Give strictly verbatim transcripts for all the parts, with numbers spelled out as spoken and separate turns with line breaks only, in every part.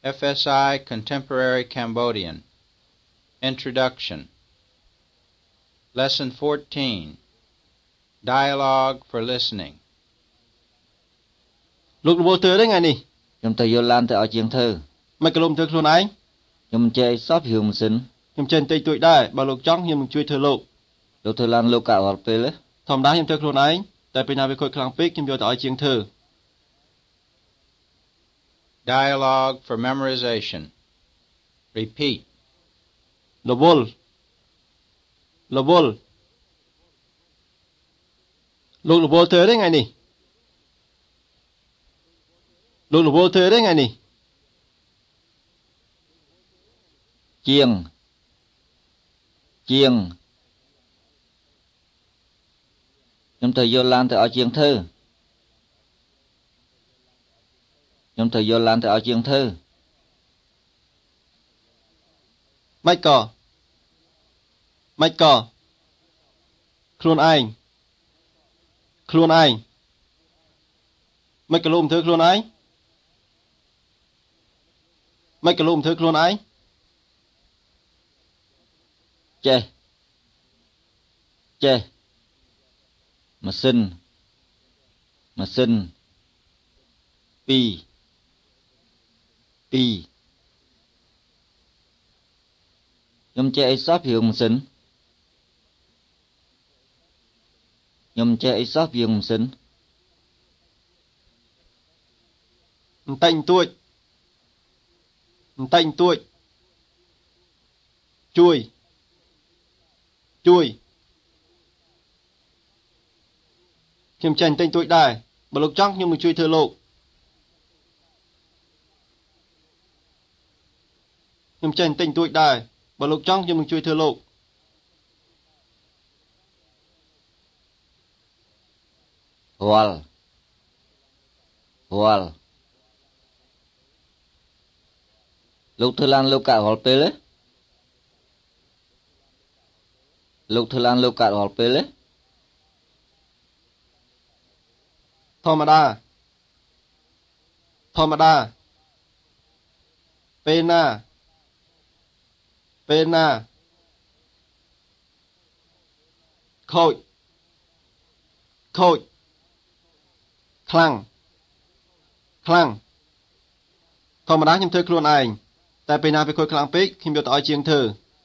F S I Contemporary Cambodian Introduction Lesson fourteen Dialogue for Listening
លោករវល់ធ្វើទេថ្ងៃនេះ
ខ្ញុំទៅយកឡានទៅឲ្យជាងធ្វើ
មិនក៏លំធ្វើខ្លួនឯង
ខ្ញុំមិនចេះសោះពីម៉ាស៊ីន
ខ្ញុំចេះបន្តិចតួចដែរបើលោកចង់ខ្ញុំនឹងជួយធ្វើលោក
លោកធ្វើឡានលោកកាត់រាល់ពេលទេ
ធម្មតាខ្ញុំធ្វើខ្លួនឯងតែពេលណាវាខូចខ្លាំងពេកខ្ញុំយកទៅឲ្យជាងធ្វើ
Dialogue for Memorization Repeat
រវល់រវល់លោករវល់ធ្វើទេថ្ងៃនេះលោករវល់ធ្វើទេថ្ងៃនេះ
ជាងជាងខ្ញុំទៅយកឡានទៅឲ្យជាងធ្វើខ្ញុំទៅយកឡានទៅឲ្យជាងធ្វើ
មិនក៏មិនក៏ខ្លួនឯងខ្លួនឯងមិនក៏លោកធ្វើខ្លួនឯងមិនក៏លោកធ្វើខ្លួនឯង
ចេះចេះម៉ាស៊ីនម៉ាស៊ីនពីរពីរខ្ញុំចេះអីសោះពីម៉ាស៊ីនខ្ញុំចេះអីសោះពីម៉ាស៊ីន
បន្តិចបន្តួចបន្តិចបន្តួចជួយជួយខ្ញុំចេះបន្តិចបន្តួចដែរបើលោកចង់ខ្ញុំនឹងជួយធ្វើលោកខ្ញុំចេះបន្តិចបន្តួចដែរបើលោកចង់ខ្ញុំនឹងជួយធ្វើលោក
រាល់រាល់លោកធ្វើឡានលោកកាត់រាល់ពេលទេលោកធ្វើឡានលោកកាត់រាល់ពេលទេ
ធម្មតាធម្មតាពេលណាពេលណាខូចខូចខ្លាំងខ្លាំងធម្មតាខ្ញុំធ្វើខ្លួនឯងតែពេលណាវាខូចខ្លាំងពេកខ្ញុំយកទៅឲ្យជាងធ្វើ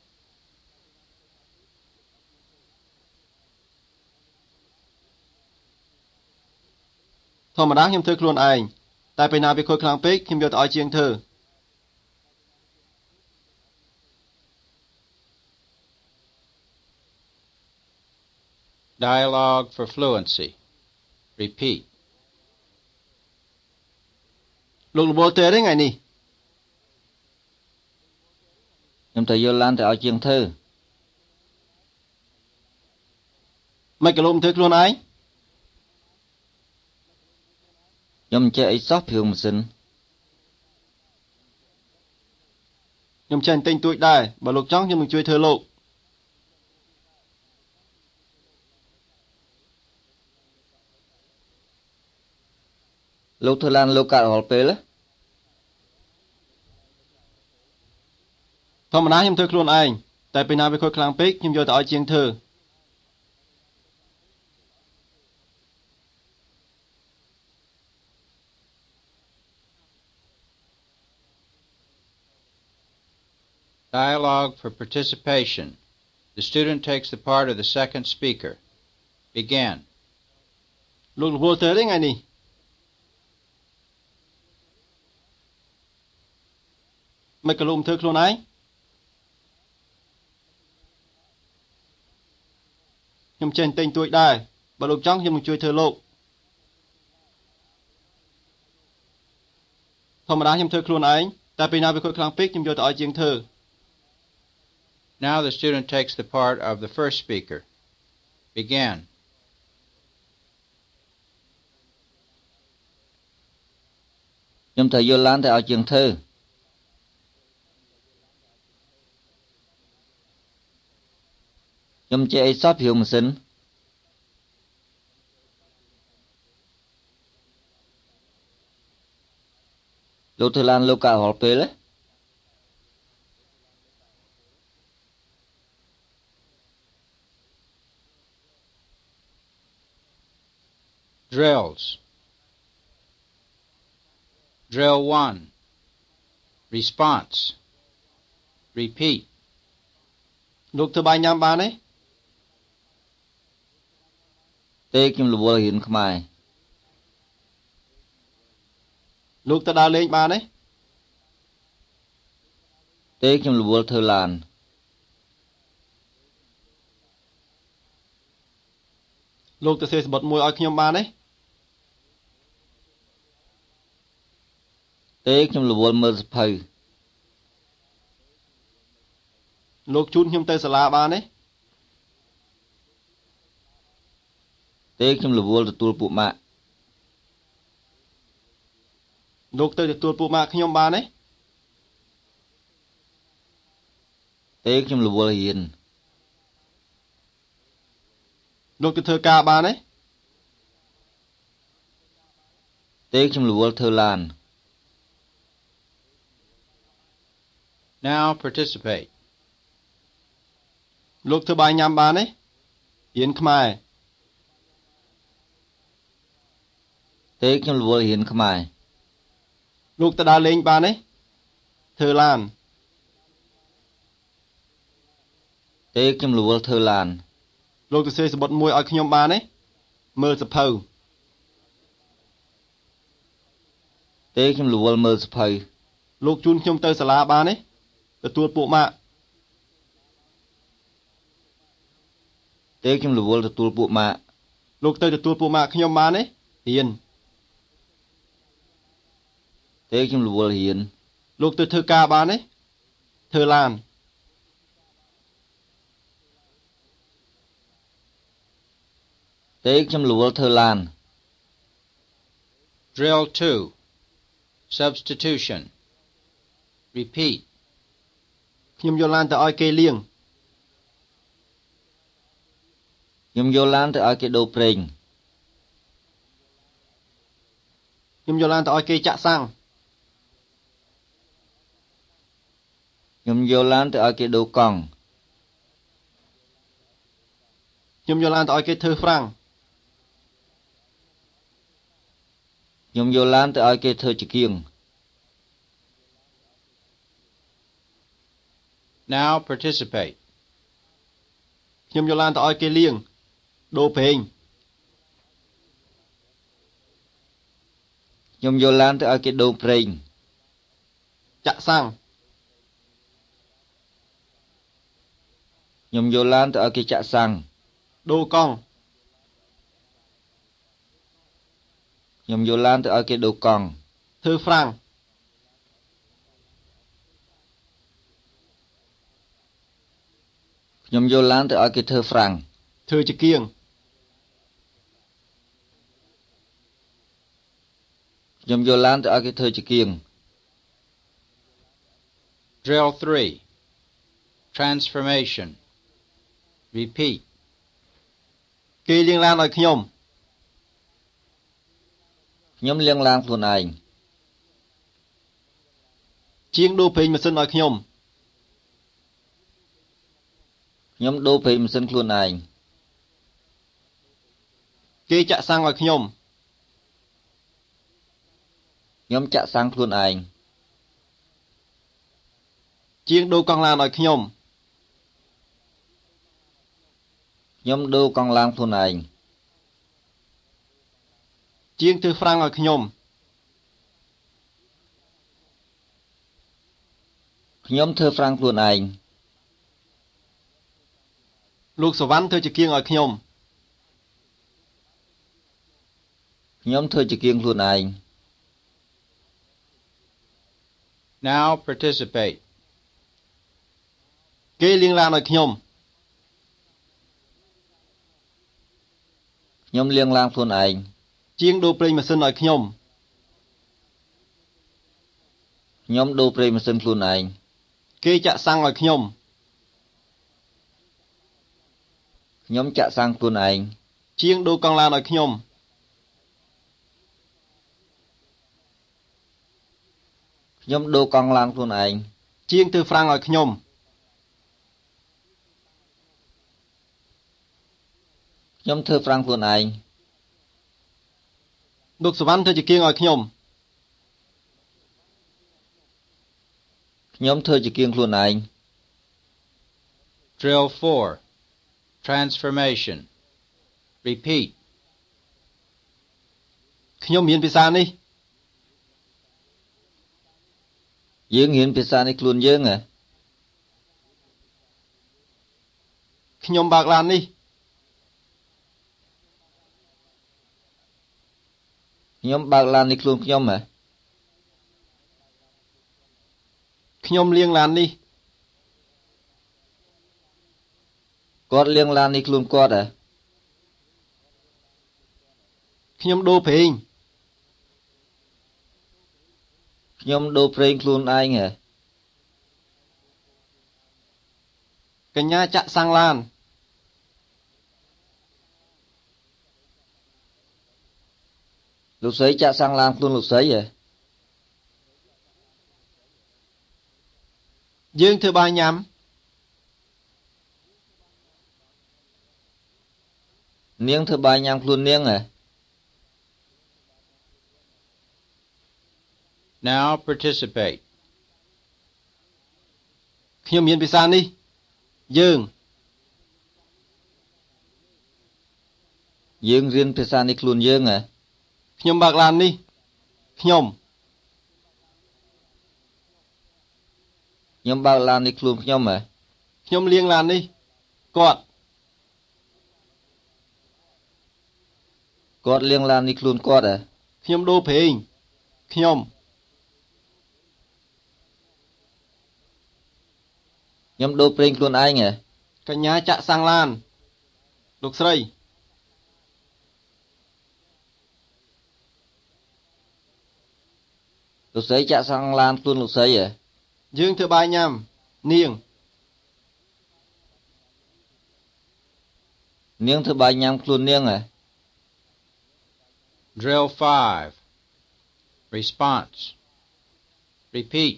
ធម្មតាខ្ញុំធ្វើខ្លួនឯងតែពេលណាវាខូចខ្លាំងពេកខ្ញុំយកទៅឲ្យជាងធ្វើ
Dialogue for Fluency Repeat
លោករវល់ទេទេថ្ងៃនេះ
ខ្ញុំទៅយកឡានទៅឲ្យជាងធ្វើ
មិនក៏លោកធ្វើខ្លួនឯង
ខ្ញុំចេះអីសោះពីម៉ាស៊ីន
ខ្ញុំចេះបន្តិចបន្តួចដែរបើលោកចង់ខ្ញុំនឹងជួយធ្វើលោក
លោកធ្វើឡានលោកកាត់រាល់ពេលទេ
ធម្មតាខ្ញុំធ្វើខ្លួនឯងតែពេលណាវាខូចខ្លាំងពេកខ្ញុំយកទៅឲ្យជាងធ្វើ
Dialogue for Participation The student takes the part of the second speaker. Begin.
លោករវល់ទេទេថ្ងៃនេះ មិនក៏លោកធ្វើខ្លួនឯងខ្ញុំចេះបន្តិចបន្តួចដែរបើលោកចង់ខ្ញុំនឹងជួយធ្វើលោកធម្មតាខ្ញុំធ្វើខ្លួនឯងតែពេលណាវាខូចខ្លាំងពេកខ្ញុំយកទៅឲ្យជាងធ្វើ
Now the student takes the part of the first speaker. Begin.
ខ្ញុំទៅយកឡានទៅឲ្យជាងធ្វើ ខ្ញុំចេះអីសោះពីម៉ាស៊ីនលោកធ្វើឡានលោកការាល់ពេលទេ
Drills. Drill one. Response. Repeat.
លោកធ្វើបាយញ៉ាំបានទេ
ទេខ្ញុំរវល់រៀនខ្មែរ
លោកទៅដើរលេងបានទេ
ទេខ្ញុំរវល់ធ្វើឡាន
លោកទៅសេសបុតមួយឲ្យខ្ញុំបានទេ
ទេខ្ញុំរវល់មើលសភៅ
លោកជូនខ្ញុំទៅសាលាបានទេ
ទេខ្ញុំរវល់ទទួលពួកម៉ាក់
លោកទៅទទួលពួកម៉ាក់ខ្ញុំបានទេ
ទេខ្ញុំរវល់រៀន
លោកទៅធ្វើការបានទេ
ទេខ្ញុំរវល់ធ្វើឡាន
Now participate.
លោកធ្វើបាយញ៉ាំបានទេរៀនខ្មែរ
ទេខ្ញុំរវល់រៀនខ្មែរ
លោកទៅដើរលេងបានទេធ្វើឡាន
ទេខ្ញុំរវល់ធ្វើឡាន
លោកទៅសេសបុតមួយឲ្យខ្ញុំបានទេមើលសភៅ
ទេខ្ញុំរវល់មើលសភៅ
លោកជូនខ្ញុំទៅសាលាបានទេទទួលពួកម៉ាក់
ទេខ្ញុំរវល់ទទួលពួកម៉ាក់
លោកទៅទទួលពួកម៉ាក់ខ្ញុំបានទេរៀន
ទេខ្ញុំរវល់រៀន
លោកទៅធ្វើការបានទេធ្វើឡាន
ទេខ្ញុំរវល់ធ្វើឡាន
Drill two. Substitution. Repeat.
ខ្ញុំយកឡានទៅឲ្យគេលាង
ខ្ញុំយកឡានទៅឲ្យគេដូរប្រេង
ខ្ញុំយកឡានទៅឲ្យគេចាក់សាំង
ខ្ញុំយកឡានទៅឲ្យគេដូរកង់
ខ្ញុំយកឡានទៅឲ្យគេធ្វើហ្វ្រាំង
ខ្ញុំយកឡានទៅឲ្យគេធ្វើជាគៀង
Now participate.
ខ្ញុំយកឡានទៅឲ្យគេលាងដូរប្រេង
ខ្ញុំយកឡានទៅឲ្យគេដូរប្រេង
ចាក់សាំង
ខ្ញុំយកឡានទៅឲ្យគេចាក់សាំង
ដូរកង់
ខ្ញុំយកឡានទៅឲ្យគេដូរកង់
ធ្វើហ្វ្រាំង
ខ្ញុំយកឡានទៅឲ្យគេធ្វើហ្វ្រាំង
ធ្វើជាគៀង
ខ្ញុំយកឡានទៅឲ្យគេធ្វើជាគៀង
Drill three. Transformation. Repeat.
គេលាងឡានឲ្យខ្ញុំ
ខ្ញុំលាងឡានខ្លួនឯង
ជាងដូរប្រេងម៉ាស៊ីនឲ្យខ្ញុំ
ខ្ញុំដូរប្រេងម៉ាស៊ីនខ្លួនឯង
គេចាក់សាំងឲ្យខ្ញុំ
ខ្ញុំចាក់សាំងខ្លួនឯង
ជាងដូរកង់ឡានឲ្យខ្ញុំ
ខ្ញុំដូរកង់ឡានខ្លួនឯង
ជាងធ្វើហ្វ្រាំងឲ្យខ្ញុំ
ខ្ញុំធ្វើហ្វ្រាំងខ្លួនឯង
លោកសវណ្ណធ្វើជាគៀងឲ្យខ្ញុំ
ខ្ញុំធ្វើជាគៀងខ្លួនឯង
Now participate.
គេលាងឡានឲ្យខ្ញុំ
ខ្ញុំលាងឡានខ្លួនឯង
ជាងដូរប្រេងម៉ាស៊ីនឲ្យខ្ញុំ
ខ្ញុំដូរប្រេងម៉ាស៊ីនខ្លួនឯង
គេចាក់សាំងឲ្យខ្ញុំ
ខ្ញុំចាក់សាំងខ្លួនឯង
ជាងដូរកង់ឡានឲ្យខ្ញុំ
ខ្ញុំដូរកង់ឡានខ្លួនឯង
ជាងធ្វើហ្វ្រាំងឲ្យខ្ញុំ
ខ្ញុំធ្វើហ្វ្រាំងខ្លួនឯង
លោកសវណ្ណធ្វើជាគៀងឲ្យខ្ញុំ
ខ្ញុំធ្វើជាគៀងខ្លួនឯង
Drill four. Transformation. Repeat.
ខ្ញុំរៀនភាសានេះ
យើងរៀនភាសានេះខ្លួនយើងហ៎
ខ្ញុំបើកឡាននេះ
ខ្ញុំបើកឡាននេះខ្លួនខ្ញុំហ៎
ខ្ញុំលាងឡាននេះ
គាត់លាងឡាននេះខ្លួនគាត់ហ៎
ខ្ញុំដូរប្រេង
ខ្ញុំដូរប្រេងខ្លួនឯងហ៎
កញ្ញាចាក់សាំងឡាន
លោកស្រីចាក់សាំងឡានខ្លួនលោកស្រីហ៎
យើងធ្វើបាយញ៉ាំ
នាងធ្វើបាយញ៉ាំខ្លួននាងហ៎
Now participate.
ខ្ញុំរៀនភាសានេះ យើង
យើងរៀនភាសានេះខ្លួនយើងហ៎
ខ្ញុំបើកឡាននេះ ខ្ញុំ
ខ្ញុំបើកឡាននេះខ្លួនខ្ញុំហ៎
ខ្ញុំលាងឡាននេះ គាត់
គាត់លាងឡាននេះខ្លួនគាត់ហ៎
ខ្ញុំដូរប្រេង ខ្ញុំ
ខ្ញុំដូរប្រេងខ្លួនឯងហ៎
កញ្ញាចាក់សាំងឡាន លោកស្រី
លោកស្រីចាក់សាំងឡានខ្លួនលោកស្រីហ៎
យើងធ្វើបាយញ៉ាំ នាង
នាងធ្វើបាយញ៉ាំខ្លួននាងហ៎
Drill five. Response. Repeat.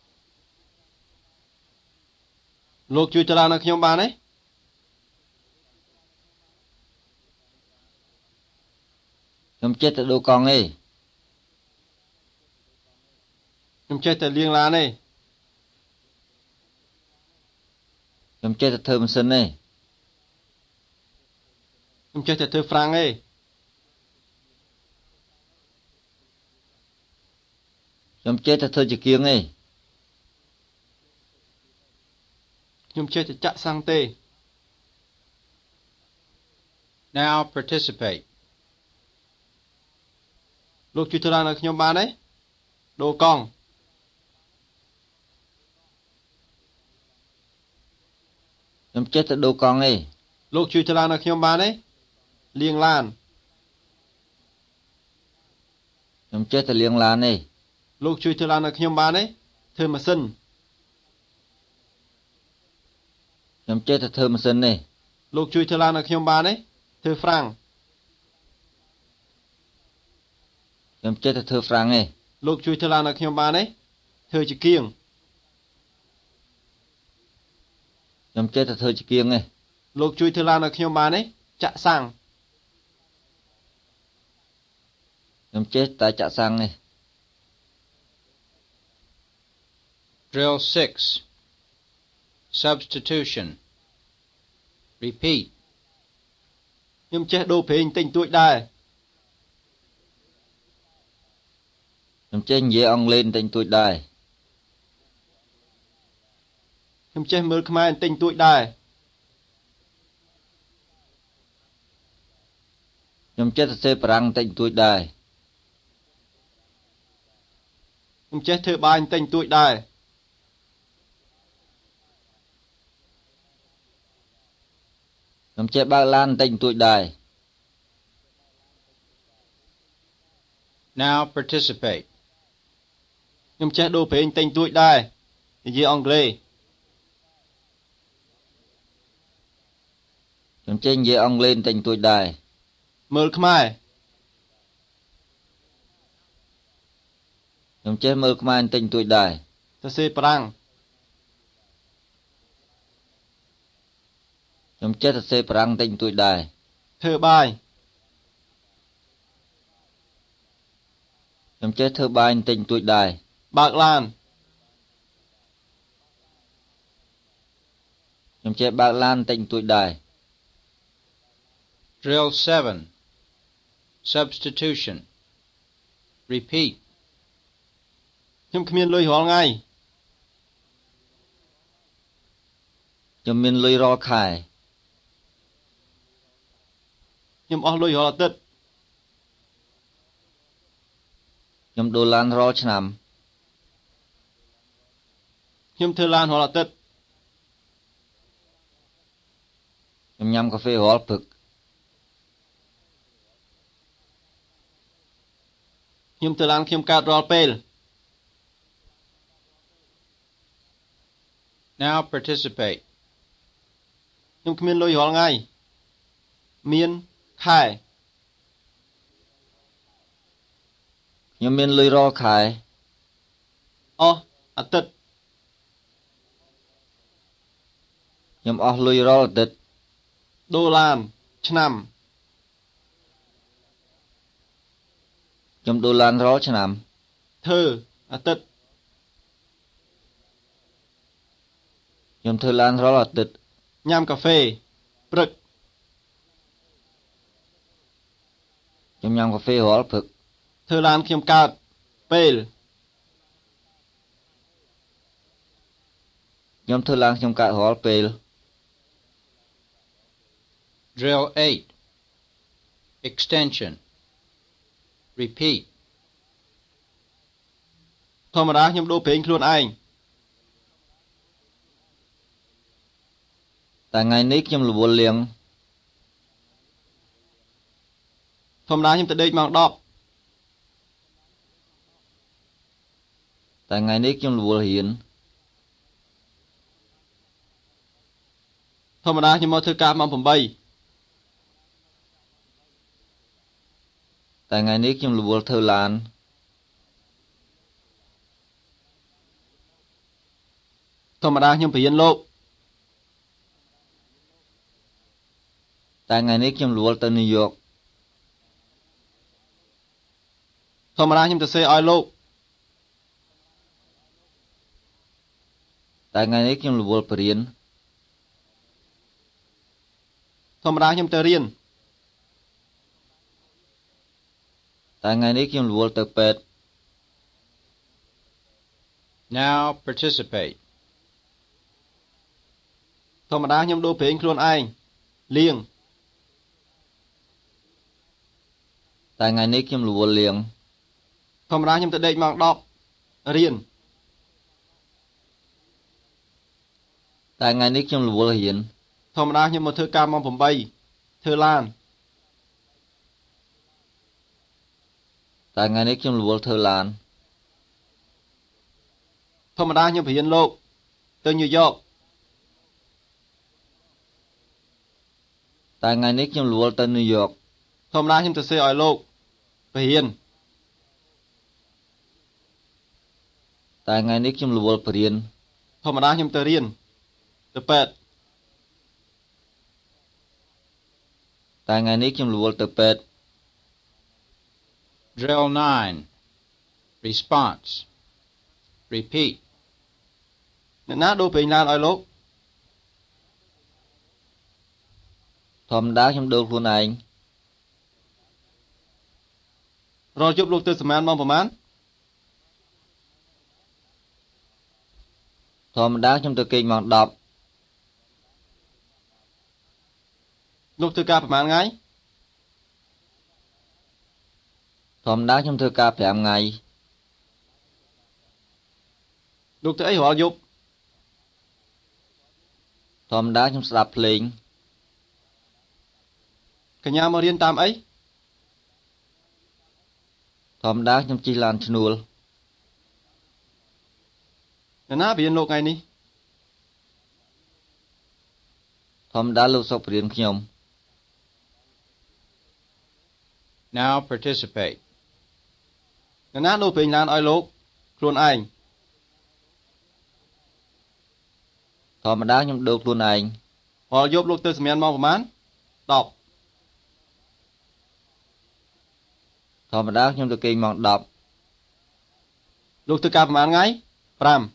លោកជួយចលនាខ្ញុំបានទេ
ខ្ញុំចេះតែដូរកង់ទេ
ខ្ញុំចេះតែលាងឡានទេ
ខ្ញុំចេះតែធ្វើម៉ាស៊ីនទេ
ខ្ញុំចេះតែធ្វើហ្វ្រាំងទេ
ខ្ញុំចេះតែធ្វើជាគៀងទេ
ខ្ញុំចេះតែចាក់សាំងទេ
Now participate.
លោកជួយចលនាខ្ញុំបានទេ ដូរកង់
ខ្ញុំចេះតែដូរកង់ទេ
លោកជួយចលនាខ្ញុំបានទេ លាងឡាន
ខ្ញុំចេះតែលាងឡានទេ
លោកជួយចលនាខ្ញុំបានទេ ធ្វើម៉ាស៊ីន
ខ្ញុំចេះតែធ្វើម៉ាស៊ីនទេ
លោកជួយចលនាខ្ញុំបានទេ ធ្វើហ្វ្រាំង
ខ្ញុំចេះតែធ្វើហ្វ្រាំងទេ
លោកជួយចលនាខ្ញុំបានទេ ធ្វើជាគៀង
ខ្ញុំចេះតែធ្វើជាគៀងទេ
លោកជួយចលនាខ្ញុំបានទេ ចាក់សាំង
ខ្ញុំចេះតែចាក់សាំងទេ
Drill six. Substitution. Repeat.
ខ្ញុំចេះដូរប្រេងទិញទួចដែរ
ខ្ញុំចេះនិយាយអង់គ្លេសបន្តិចបន្តួចដែរ
ខ្ញុំចេះមើលខ្មែរទិញទួចដែរ
ខ្ញុំចេះសរសេរបារាំងបន្តិចបន្តួចដែរ
ខ្ញុំចេះធ្វើបាយទិញទួចដែរ
ខ្ញុំចេះបើកឡានបន្តិចបន្តួចដែរ
Now participate.
ខ្ញុំចេះដូរប្រេងទិញទួចដែរ និយាយអង់គ្លេស
ខ្ញុំចេះនិយាយអង់គ្លេសបន្តិចបន្តួចដែរ
មើលខ្មែរ
ខ្ញុំខ្ញុំចេះមើលខ្មែរបន្តិចបន្តួចដែរ
សរសេរប្រាំង
ខ្ញុំចេះសរសេរប្រាំងបន្តិចបន្តួចដែរ
ធ្វើបាយ
ខ្ញុំចេះធ្វើបាយបន្តិចបន្តួចដែរ
បើកឡាន
ខ្ញុំចេះបើកឡានបន្តិចបន្តួចដែរ
Drill seven. Substitution. Repeat.
ខ្ញុំគ្មានលុយរាល់ថ្ងៃ
ខ្ញុំមានលុយរាល់ខែ
ខ្ញុំអស់លុយរាល់អាទិត្យ
ខ្ញុំដូរឡានរាល់ឆ្នាំ
ខ្ញុំធ្វើឡានរាល់អាទិត្យ
ខ្ញុំញ៉ាំកាហ្វេរាល់ព្រឹក
ខ្ញុំធ្វើឡានខ្ញុំកើតរាល់ពេល
Now participate.
ខ្ញុំគ្មានលុយរាល់ថ្ងៃ មានខែ
ខ្ញុំមានលុយរាល់ខែ
អស់អាទិត្យ
ខ្ញុំអស់លុយរាល់អាទិត្យ
ដូរឡានឆ្នាំ
ខ្ញុំដូរឡានរាល់ឆ្នាំ
ធ្វើអាទិត្យ
ខ្ញុំធ្វើឡានរាល់អាទិត្យ
ញ៉ាំកាហ្វេព្រឹក
ខ្ញុំញ៉ាំកាហ្វេរាល់ព្រឹក
ធ្វើឡានខ្ញុំកើតពេល
ខ្ញុំធ្វើឡានខ្ញុំកើតរាល់ពេល
Drill eight. Extension. Repeat.
ធម្មតាខ្ញុំដូរប្រេងខ្លួនឯង
តែថ្ងៃនេះខ្ញុំរវល់លាង
ធម្មតាខ្ញុំទៅដេកម៉ោងដប់
តែថ្ងៃនេះខ្ញុំរវល់រៀន
ធម្មតាខ្ញុំមកធ្វើការម៉ោងប្រាំបី
តែថ្ងៃនេះខ្ញុំរវល់ធ្វើឡាន
ធម្មតាខ្ញុំបរៀនលោក
តែថ្ងៃនេះខ្ញុំរវល់ទៅញូវយ៉ក
ធម្មតាខ្ញុំទៅសេឲ្យលោក
តែថ្ងៃនេះខ្ញុំរវល់បរៀន
ធម្មតាខ្ញុំទៅរៀន
តែថ្ងៃនេះខ្ញុំរវល់ទៅពេទ្យ
Now participate.
ធម្មតាខ្ញុំដូរប្រេងខ្លួនឯងលាង
តែថ្ងៃនេះខ្ញុំរវល់លាង
ធម្មតាខ្ញុំទៅដេកម៉ោងដប់រៀន
តែថ្ងៃនេះខ្ញុំរវល់រៀន
ធម្មតាខ្ញុំមកធ្វើការម៉ោងប្រាំបីធ្វើឡាន
តែថ្ងៃនេះខ្ញុំរវល់ធ្វើឡាន
ធម្មតាខ្ញុំបរៀនលោកទៅញូវយ៉ក
តែថ្ងៃនេះខ្ញុំរវល់ទៅញូវយ៉ក
ធម្មតាខ្ញុំទៅសេឲ្យលោកបរៀន
តែថ្ងៃនេះខ្ញុំរវល់បរៀន
ធម្មតាខ្ញុំទៅរៀនទៅពេទ្យ
តែថ្ងៃនេះខ្ញុំរវល់ទៅពេទ្យ
Drill nine. Response. Repeat.
អ្នកណាដូរប្រេងឡានឲ្យលោក
ធម្មតាខ្ញុំដូរខ្លួនឯង
រាល់យប់លោកទៅសម្មានម៉ោងប្រហែល
ធម្មតាខ្ញុំទៅគេងម៉ោងដប់
លោកធ្វើការប្រហែលថ្ងៃ
ធម្មតាខ្ញុំធ្វើការប្រាំថ្ងៃ
លោកទៅអីរាល់យប់
ធម្មតាខ្ញុំស្ដាប់ភ្លេង
កញ្ញាមករៀនតាមអី
ធម្មតាខ្ញុំជិះឡានឈ្នួល
អ្នកណាបរៀនលោកថ្ងៃនេះ
ធម្មតាលោកសុកបរៀនខ្ញុំ
Now participate.
អ្នកណាដូរប្រេងឡានឲ្យលោកខ្លួនឯង
ធម្មតាខ្ញុំដូរខ្លួនឯង
រាល់យប់លោកទៅសម្មានម៉ោងប្រហែល ដប់
ធម្មតាខ្ញុំទៅគេងម៉ោង ដប់
លោកធ្វើការប្រហែលថ្ងៃ ប្រាំ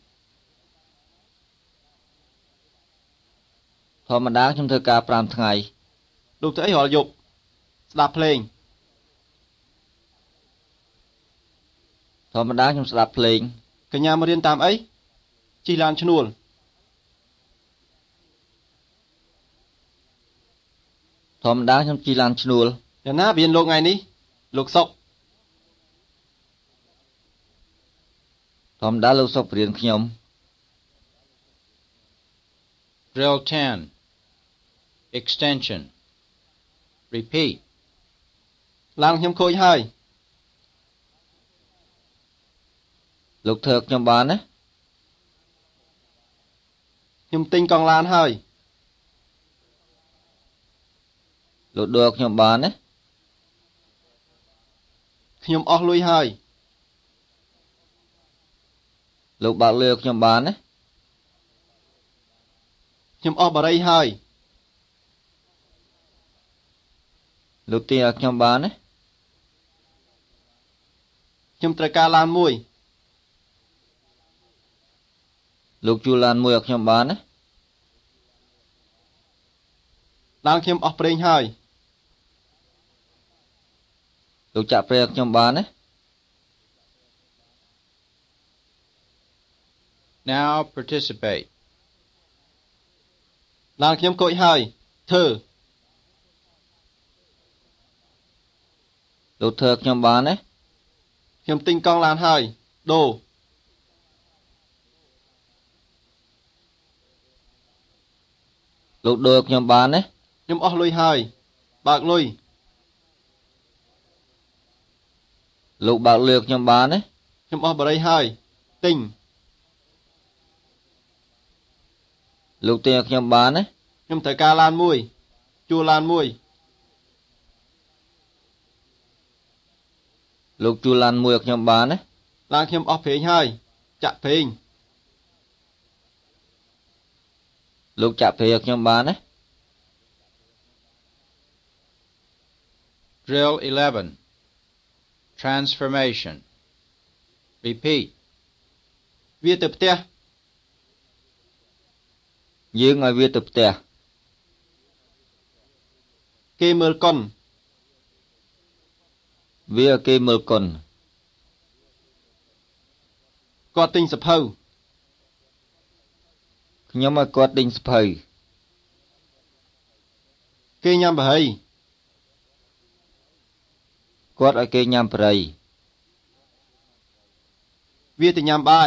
ធម្មតាខ្ញុំធ្វើការ ប្រាំ ថ្ងៃ
លោកធ្វើអីរាល់យប់ ស្ដាប់ភ្លេង
ធម្មតាខ្ញុំស្ដាប់ភ្លេង
កញ្ញាមករៀនតាមអី ជិះឡានឈ្នួល
ធម្មតាខ្ញុំជិះឡានឈ្នួល
យ៉ាងណារៀនលោកថ្ងៃនេះ លោកសុក
ធម្មតាលោកសុករៀនខ្ញុំ
Drill ten. Extension. Repeat.
ឡានខ្ញុំខូចហើយ
លោកធ្វើខ្ញុំបានណា
ខ្ញុំទិញកង់ឡានហើយ
លោកដួលខ្ញុំបានណា
ខ្ញុំអស់លុយហើយ
លោកបើកលុយខ្ញុំបានណា
ខ្ញុំអស់បារីហើយ
លោកទាញឲ្យខ្ញុំបានណា
ខ្ញុំត្រូវការឡានមួយ
លោកជួលឡានមួយឲ្យខ្ញុំបានណា
ឡានខ្ញុំអស់ប្រេងហើយ
លោកចាក់ប្រេងឲ្យខ្ញុំបានណា
Now participate.
ឡានខ្ញុំខូចហើយធ្វើ
លោកធ្វើខ្ញុំបានណា
ខ្ញុំទិញកង់ឡានហើយដូរ
លោកដូរខ្ញុំបានណា
ខ្ញុំអស់លុយហើយបើកលុយ
លោកបើកលុយខ្ញុំបានណា
ខ្ញុំអស់បារីហើយទិញ
លោកទាញឲ្យខ្ញុំបានណា
ខ្ញុំត្រូវការឡានមួយជួលឡានមួយ
លោកជួលឡានមួយឲ្យខ្ញុំបានណា
ឡានខ្ញុំអស់ប្រេងហើយចាក់ប្រេង
លោកចាក់ប្រេងឲ្យខ្ញុំបានណា
Drill eleven. Transformation. Repeat.
វាទៅផ្ទះ
យើងឲ្យវាទៅផ្ទះ
គេមើលកុន
វាឲ្យគេមើលគុណ
គាត់ទិញសភៅ
ខ្ញុំឲ្យគាត់ដេញសភៅ
គេញ៉ាំបរិយ
គាត់ឲ្យគេញ៉ាំប្រៃ
វាទៅញ៉ាំបាយ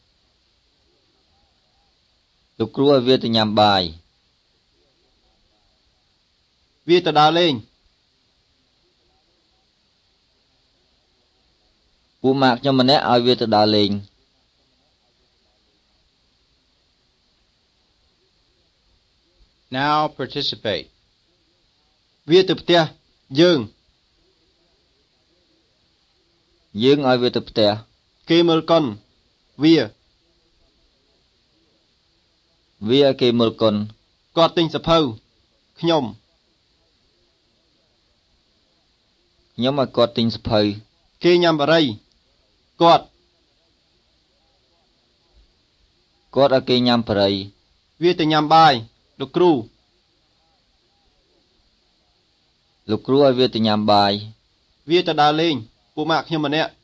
លោកគ្រូឲ្យវាទៅញ៉ាំបាយ
វាទៅដើរលេង
ពូម៉ាក់ខ្ញុំម្នាក់ឲ្យវាទៅដើរលេង
Now participate.
វាទៅផ្ទះយើង
យើងឲ្យវាទៅផ្ទះ
គេមើលកុនវា
វាឲ្យគេមើលគុណ
គាត់ទិញសភៅខ្ញុំ
ខ្ញុំឲ្យគាត់ទិញសភៅ
គេញ៉ាំបរិយគាត់
គាត់ឲ្យគេញ៉ាំប្រៃ
វាទៅញ៉ាំបាយលោកគ្រូ
លោកគ្រូឲ្យវាទៅញ៉ាំបាយ
វាទៅដើរលេងពូម៉ាក់ខ្ញុំម្នាក់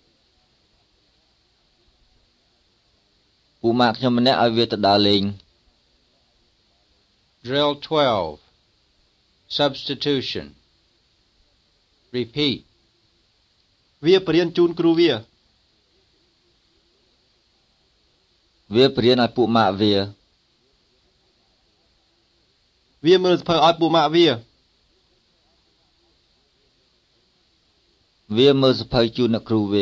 ពូម៉ាក់ខ្ញុំម្នាក់ឲ្យវាទៅដើរលេង
Drill twelve. Substitution. Repeat.
វាបរៀនជូនគ្រូវា
វាបរៀនឲ្យពួកម៉ាក់វា
វាមើលសភៅឲ្យពូម៉ាក់វា
វាមើលសភៅជូនអ្នកគ្រូវា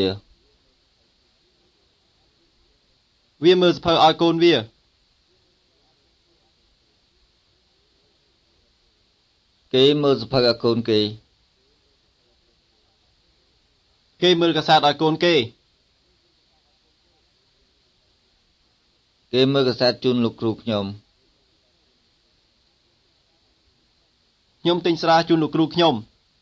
វាមើលសភៅឲ្យកូនវា
គេមើលសភៅឲ្យកូនគេ
គេមើលកាសែតឲ្យកូនគេ
គេមើលកាសែតជូនលោកគ្រូខ្ញុំ
ខ្ញុំទិញស្រាជូនលោកគ្រូខ្ញុំ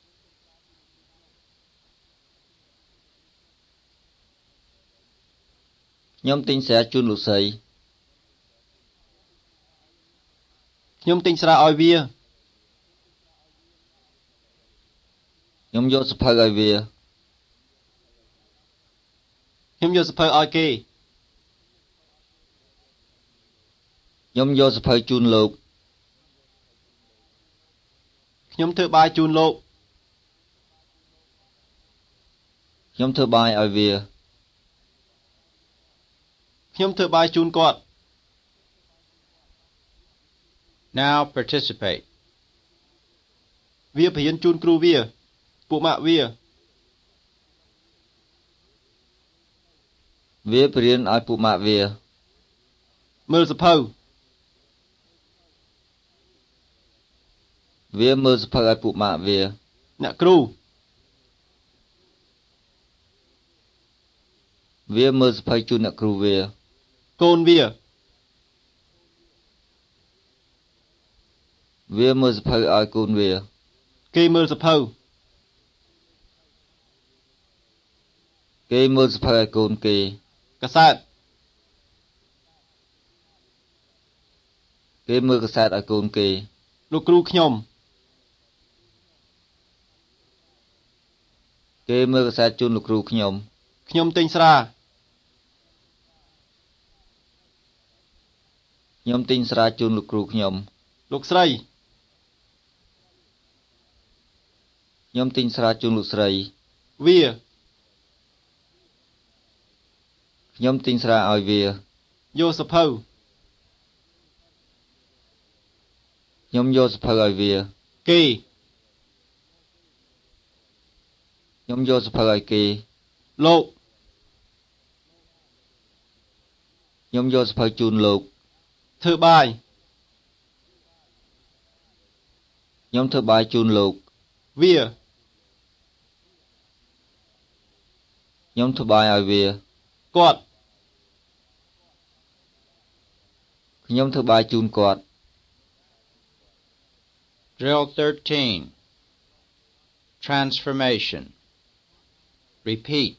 ខ្ញុំទិញស្រាជូនលោកស្រី
ខ្ញុំទិញស្រាឲ្យវា
ខ្ញុំយកសភៅឲ្យវា
ខ្ញុំយកសភៅឲ្យគេ
ខ្ញុំយកសភៅជូនលោក
ខ្ញុំធ្វើបាយជូនលោក
ខ្ញុំធ្វើបាយឲ្យវា
ខ្ញុំធ្វើបាយជូនគាត់
Now participate.
វាបរៀនជូនគ្រូវាពួកម៉ាក់វា
វាបរៀនឲ្យពួកម៉ាក់វា
មើលសភៅ
វាមើលសភៅឲ្យពួកម៉ាក់វា
អ្នកគ្រូ
វាមើលសភៅជូនអ្នកគ្រូវា
កូនវា
វាមើលសភៅឲ្យកូនវា
គេមើលសភៅ
គេមើលសភៅឲ្យកូនគេ
កាសែត
គេមើលកាសែតឲ្យកូនគេ
លោកគ្រូខ្ញុំ
គេមើលកាសែតជូនលោកគ្រូខ្ញុំ
ខ្ញុំទិញស្រា
ខ្ញុំទិញស្រាជូនលោកគ្រូខ្ញុំ
លោកស្រី
ខ្ញុំទិញស្រាជូនលោកស្រី
វា
ខ្ញុំទិញស្រាឲ្យវា
យកសភៅ
ខ្ញុំយកសភៅឲ្យវា
គេ
ខ្ញុំយកសភៅឲ្យគេ
លោក
ខ្ញុំយកសភៅជូនលោក
ធ្វើបាយ
ខ្ញុំធ្វើបាយជូនលោក
វា
ខ្ញុំធ្វើបាយឲ្យវា
គាត់
ខ្ញុំធ្វើបាយជូនគាត់
Drill thirteen. Transformation. Repeat.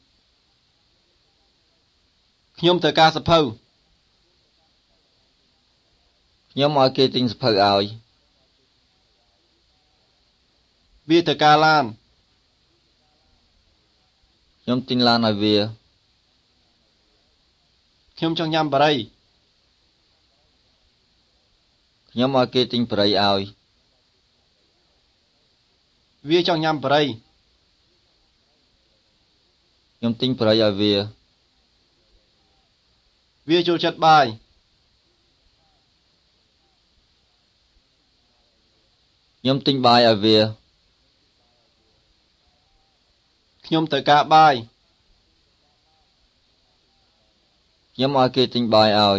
ខ្ញុំត្រូវការសភៅ
ខ្ញុំឲ្យគេទិញសភៅឲ្យ
វាត្រូវការឡាន
ខ្ញុំទិញឡានឲ្យវា
ខ្ញុំចង់ញ៉ាំបារី
ខ្ញុំឲ្យគេទិញប្រៃឲ្យ
វាចង់ញ៉ាំបារី
ខ្ញុំទិញប្រៃឲ្យវា
វាចូលចិត្តបាយ
ខ្ញុំទិញបាយឲ្យវា
ខ្ញុំត្រូវការបាយ
ខ្ញុំឲ្យគេទិញបាយឲ្យ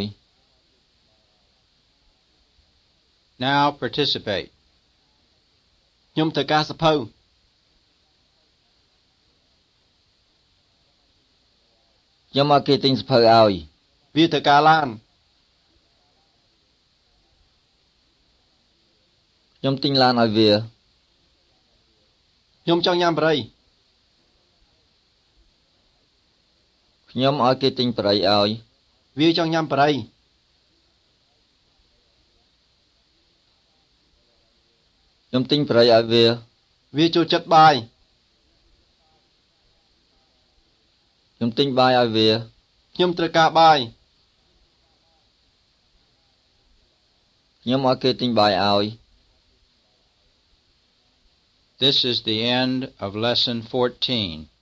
Now participate.
ខ្ញុំត្រូវការសភៅ
ខ្ញុំឲ្យគេទិញសភៅឲ្យ
វាត្រូវការឡាន
ខ្ញុំទិញឡានឲ្យវា
ខ្ញុំចង់ញ៉ាំបារី
ខ្ញុំឲ្យគេទិញប្រៃឲ្យ
វាចង់ញ៉ាំបារី
ខ្ញុំទិញប្រៃឲ្យវា
វាចូលចិត្តបាយ
ខ្ញុំទិញបាយឲ្យវា
ខ្ញុំត្រូវការបាយ
ខ្ញុំឲ្យគេទិញបាយឲ្យ
This is the end of lesson fourteen.